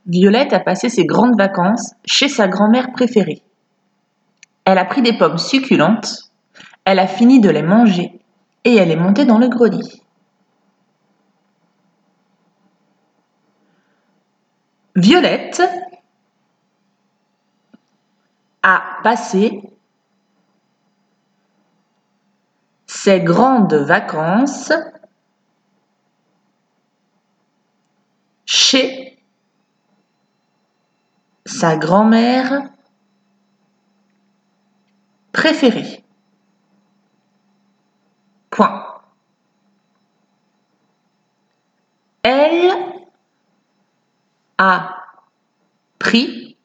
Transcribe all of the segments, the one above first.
Violette a passé ses grandes vacances chez sa grand-mère préférée. Elle a pris des pommes succulentes, elle a fini de les manger et elle est montée dans le grenier. Violette a passé ses grandes vacances chez sa grand-mère préférée. Point. Elle a pris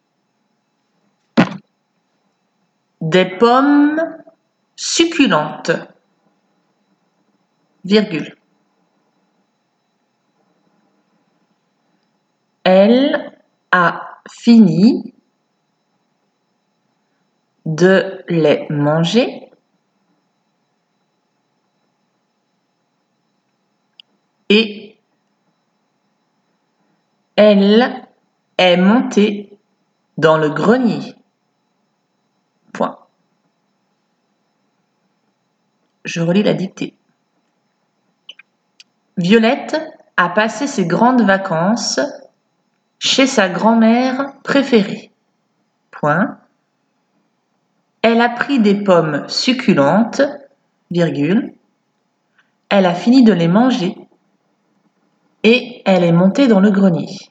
des pommes succulentes, virgule. Elle a fini de les manger et elle est montée dans le grenier. Point. Je relis la dictée. Violette a passé ses grandes vacances chez sa grand-mère préférée. Point. Elle a pris des pommes succulentes, virgule. Elle a fini de les manger et elle est montée dans le grenier.